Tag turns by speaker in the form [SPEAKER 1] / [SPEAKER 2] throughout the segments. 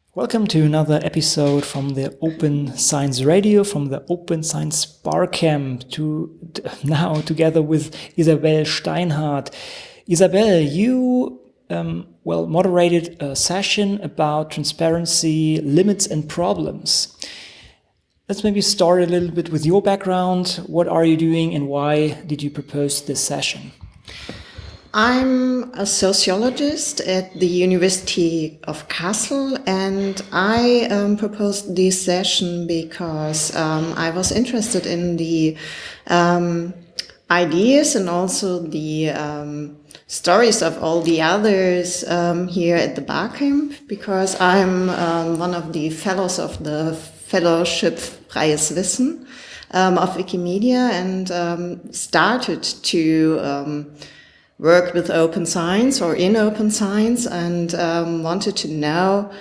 [SPEAKER 1] Welcome to another episode from the Open Science Radio, from the Open Science Barcamp, now together with Isabel Steinhardt. Isabel, you moderated a session about transparency, limits and problems. Let's maybe start a little bit with your background. What are you doing and why did you propose this session?
[SPEAKER 2] I'm a sociologist at the University of Kassel, and I proposed this session because I was interested in the ideas and also the stories of all the others here at the Barcamp, because I'm one of the fellows of the Fellowship Freies Wissen of Wikimedia, and started to work with open science or in open science, and wanted to know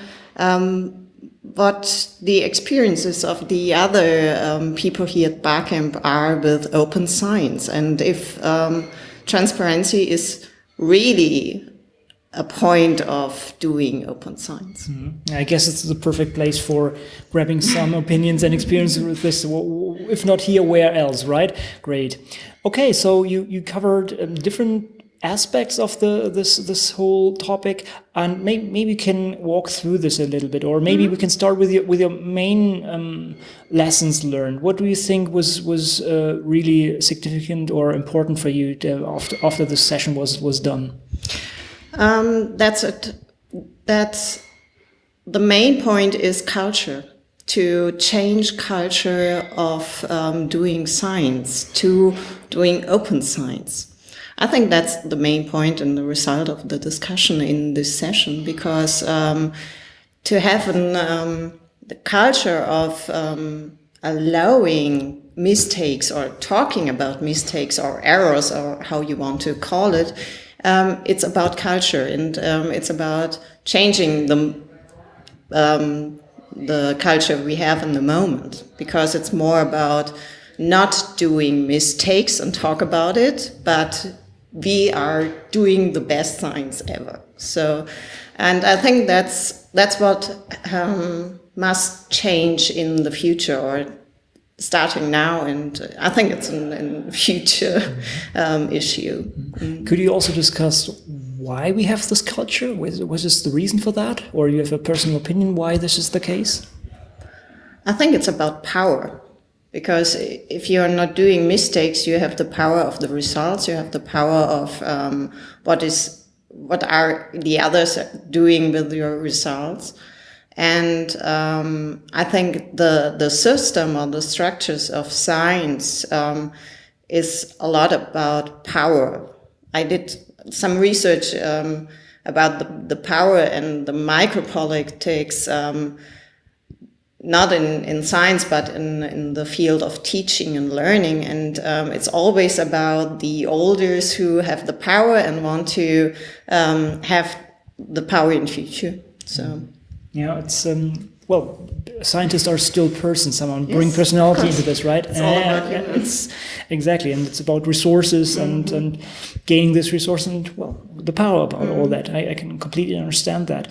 [SPEAKER 2] what the experiences of the other people here at Barcamp are with open science, and if transparency is really a point of doing open science.
[SPEAKER 1] Mm-hmm. I guess it's the perfect place for grabbing some opinions and experiences with this, if not here, where else, right? Great. Okay, so you covered different aspects of this whole topic, and maybe you can walk through this a little bit, or maybe we can start with your main lessons learned. What do you think was really significant or important for you after this session was done?
[SPEAKER 2] That's it. That's the main point is culture. To change culture of doing science to doing open science. I think that's the main point and the result of the discussion in this session, because to have the culture of allowing mistakes or talking about mistakes or errors or how you want to call it, it's about culture, and it's about changing the culture we have in the moment, because it's more about not doing mistakes and talk about it, but we are doing the best science ever. So, and I think that's what must change in the future, or starting now, and I think it's a future issue.
[SPEAKER 1] Could you also discuss why we have this culture? Was this the reason for that, or you have a personal opinion why this is the case?
[SPEAKER 2] I think it's about power. Because if you are not doing mistakes, you have the power of the results. You have the power of what are the others doing with your results. And I think the system or the structures of science is a lot about power. I did some research about the power and the micropolitics. Not in science, but in the field of teaching and learning. And it's always about the elders who have the power and want to have the power in future. So,
[SPEAKER 1] yeah, it's, scientists are still persons. Someone bring personality into this, right?
[SPEAKER 2] It's all about
[SPEAKER 1] it's exactly, and it's about resources and gaining this resource and, the power about all that. I can completely understand that.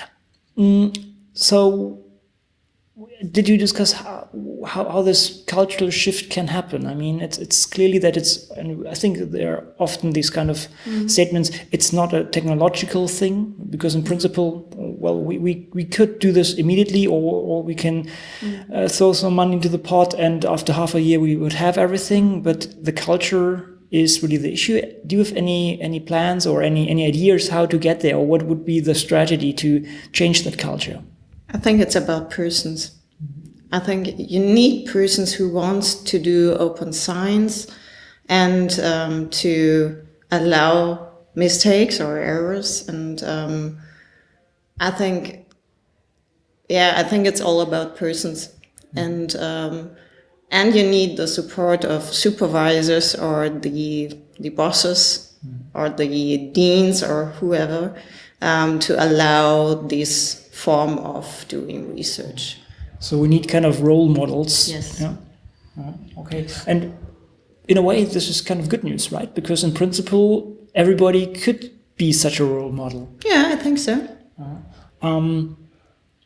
[SPEAKER 1] So, did you discuss how this cultural shift can happen? I mean, it's clearly that and I think there are often these kind of statements. It's not a technological thing, because in principle, we could do this immediately, or we can throw some money into the pot, and after half a year we would have everything. But the culture is really the issue. Do you have any plans or any ideas how to get there, or what would be the strategy to change that culture?
[SPEAKER 2] I think it's about persons. I think you need persons who want to do open science and to allow mistakes or errors. And I think it's all about persons. And you need the support of supervisors or the bosses or the deans or whoever to allow this form of doing research.
[SPEAKER 1] So we need kind of role models.
[SPEAKER 2] Yes.
[SPEAKER 1] Yeah. Okay. And in a way, this is kind of good news, right? Because in principle, everybody could be such a role model.
[SPEAKER 2] Yeah, I think so.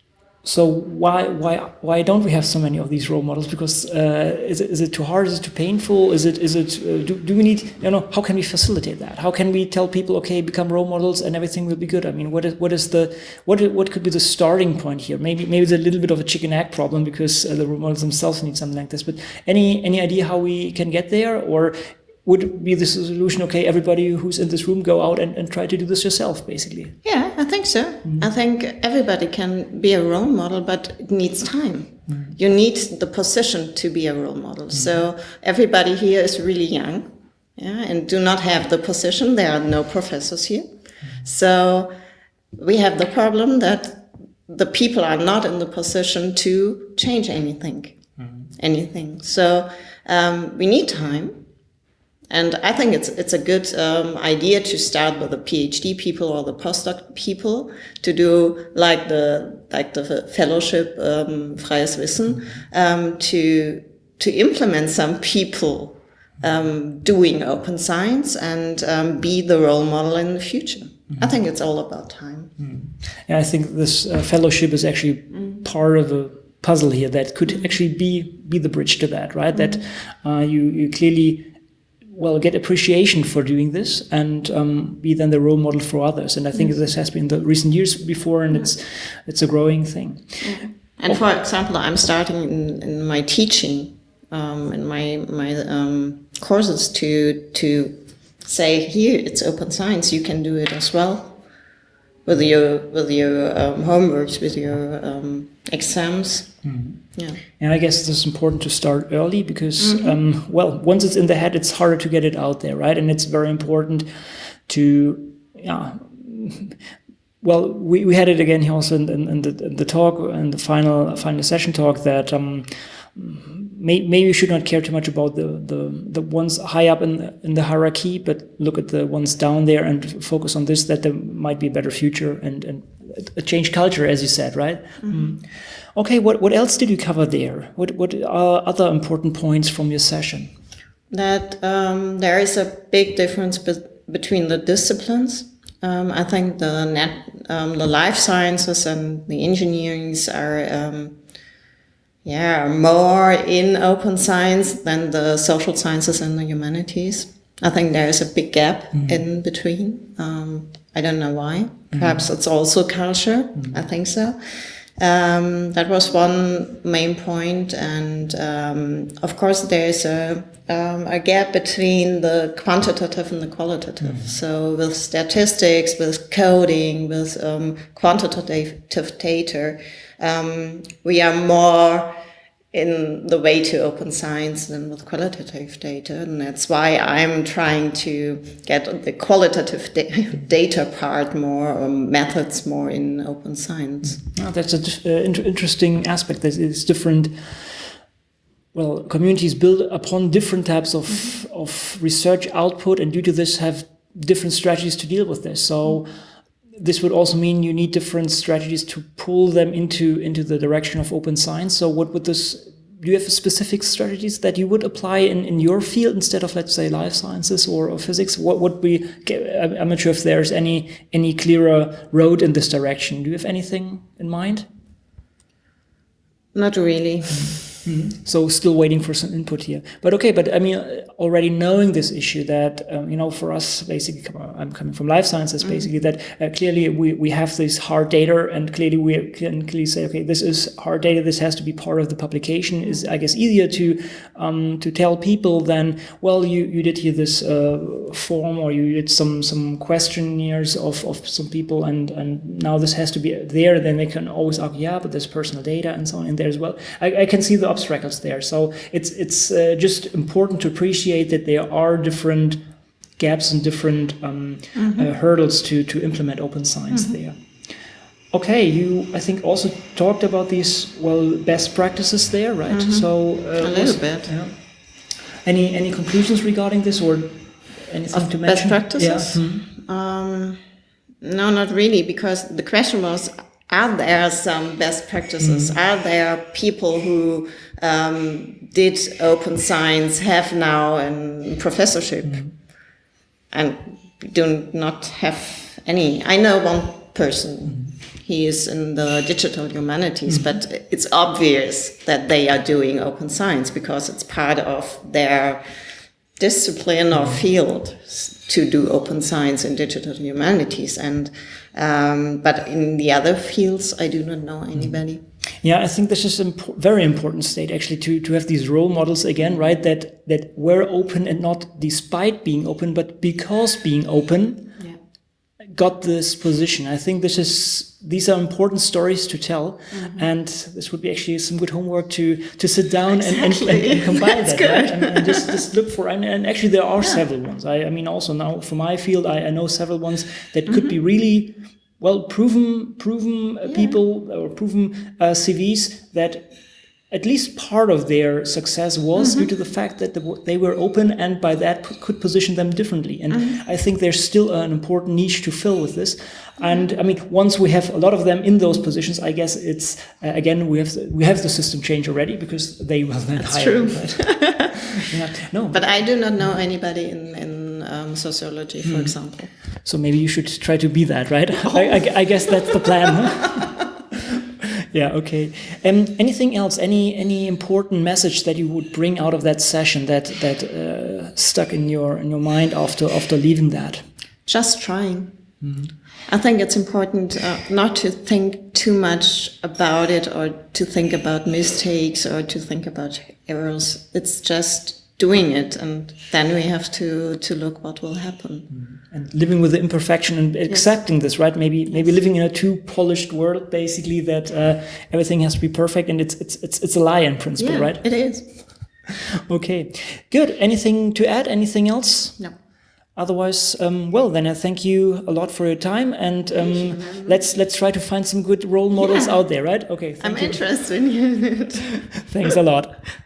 [SPEAKER 1] So why don't we have so many of these role models? Because is it too hard? Is it too painful? Do we need, how can we facilitate that? How can we tell people, okay, become role models and everything will be good? I mean, what could be the starting point here? Maybe it's a little bit of a chicken egg problem because the role models themselves need something like this. But any idea how we can get there, or would be the solution, okay, everybody who's in this room go out and try to do this yourself, basically?
[SPEAKER 2] Yeah, I think so. Mm-hmm. I think everybody can be a role model, but it needs time. Mm-hmm. You need the position to be a role model. Mm-hmm. So everybody here is really young, and do not have the position. There are no professors here. Mm-hmm. So we have the problem that the people are not in the position to change anything. So we need time. And I think it's a good idea to start with the PhD people or the postdoc people to do like the fellowship Freies Wissen, to implement some people doing open science and be the role model in the future. Mm-hmm. I think it's all about time.
[SPEAKER 1] Mm-hmm. Yeah, I think this fellowship is actually part of a puzzle here that could actually be the bridge to that, right? That you clearly get appreciation for doing this and be then the role model for others. And I think this has been the recent years before, and it's a growing thing.
[SPEAKER 2] And for example, I'm starting in my teaching, in my courses to say, here it's open science, you can do it as well with your homeworks, with your exams.
[SPEAKER 1] Mm-hmm. Yeah. And I guess it's important to start early because, once it's in the head, it's harder to get it out there, right? And it's very important to, we had it again here also in the talk, in the final session talk, that maybe you should not care too much about the ones high up in the hierarchy, but look at the ones down there and focus on this, that there might be a better future and a change culture, as you said, right? Mm-hmm. Okay, what else did you cover there? What are other important points from your session?
[SPEAKER 2] That there is a big difference between the disciplines. I think the life sciences and the engineerings are more in open science than the social sciences and the humanities. I think there is a big gap in between. I don't know why. Perhaps it's also culture. I think so. That was one main point, and of course there is a gap between the quantitative and the qualitative. So with statistics, with coding, with quantitative data, we are more in the way to open science than with qualitative data, and that's why I'm trying to get the qualitative data part more, or methods more, in open science.
[SPEAKER 1] Oh, that's an interesting aspect. That is different. Well, communities build upon different types of research output, and due to this have different strategies to deal with this. So this would also mean you need different strategies to pull them into the direction of open science. So what would this, do you have specific strategies that you would apply in your field instead of, let's say, life sciences or physics? What would be, I'm not sure if there's any clearer road in this direction. Do you have anything in mind?
[SPEAKER 2] Not really.
[SPEAKER 1] Mm-hmm. So still waiting for some input here. But okay, I mean, already knowing this issue that, for us, basically, I'm coming from life sciences, basically, that clearly we have this hard data, and clearly we can clearly say, okay, this is hard data, this has to be part of the publication, is, I guess, easier to tell people than, well, you did here this form, or you did some questionnaires of some people, and now this has to be there. Then they can always argue, yeah, but there's personal data and so on in there as well. I can see the obstacles there. So it's just important to appreciate that there are different gaps and different hurdles to implement open science there. Okay, you, I think, also talked about these, best practices there, right? So
[SPEAKER 2] a little bit.
[SPEAKER 1] Yeah. Any conclusions regarding this, or anything to mention?
[SPEAKER 2] Best practices? Yeah. No, not really, because the question was, are there some best practices? Are there people who did open science, have now a professorship? And we do not have any. I know one person. he is in the digital humanities, but it's obvious that they are doing open science because it's part of their discipline or field to do open science in digital humanities. And but in the other fields, I do not know anybody.
[SPEAKER 1] Yeah, I think this is a very important state actually to have these role models again, right? That were open and not despite being open, but because being open got this position. I think these are important stories to tell, and this would be actually some good homework to sit down and combine that, right? And just look for, and actually there are several ones. I mean, also now for my field, I know several ones that could be really well proven people or proven CVs that at least part of their success was due to the fact that they were open, and by that could position them differently. And I think there's still an important niche to fill with this. And I mean, once we have a lot of them in those positions, I guess it's again we have the system change already, because they will then hire.
[SPEAKER 2] True.
[SPEAKER 1] Right? No,
[SPEAKER 2] but I do not know anybody in sociology, for example.
[SPEAKER 1] So maybe you should try to be that, right? I guess that's the plan. Huh? Yeah. Okay. Anything else? Any important message that you would bring out of that session that stuck in your mind after leaving that?
[SPEAKER 2] Just trying. I think it's important not to think too much about it, or to think about mistakes, or to think about errors. It's just doing it, and then we have to look what will happen. And
[SPEAKER 1] living with the imperfection and accepting this, right? Maybe living in a too polished world, basically, that everything has to be perfect, and it's a lie in principle, right?
[SPEAKER 2] It is.
[SPEAKER 1] Okay, good. Anything to add? Anything else?
[SPEAKER 2] No.
[SPEAKER 1] Otherwise, well, then I thank you a lot for your time, and let's try to find some good role models out there, right? Okay,
[SPEAKER 2] I'm interested in it.
[SPEAKER 1] Thanks a lot.